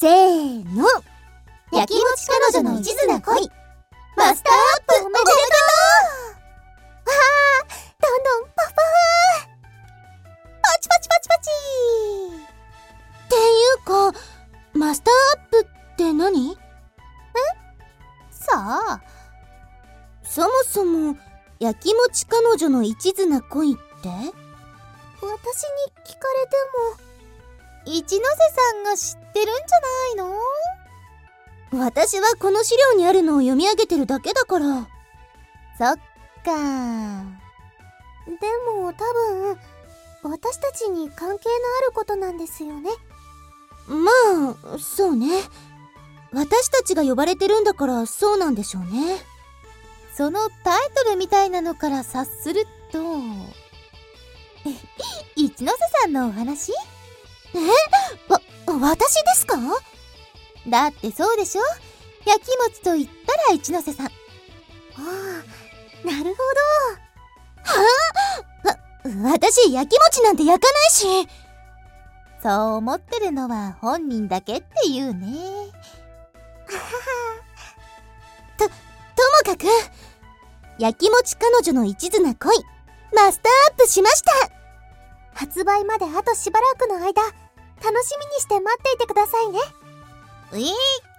せーの。やきもち彼女の一途な恋マスターアップおめでとう。どんどんパパパチパチパチパチっていうか、マスターアップって何？さあ、そもそもやきもち彼女の一途な恋って？私に聞かれても一ノ瀬さんが知ってるんじゃないの？私はこの資料にあるのを読み上げてるだけだから。そっか。でも多分私たちに関係のあることなんですよね。まあそうね。私たちが呼ばれてるんだからそうなんでしょうね。そのタイトルみたいなのから察すると一ノ瀬さんのお話？私ですか？だってそうでしょ。やきもちと言ったら一ノ瀬さん。ああ、なるほど。私やきもちなんて焼かないし。そう思ってるのは本人だけっていうね。ともかくやきもち彼女の一途な恋マスターアップしました。発売まであとしばらくの間、楽しみにして待っていてくださいね。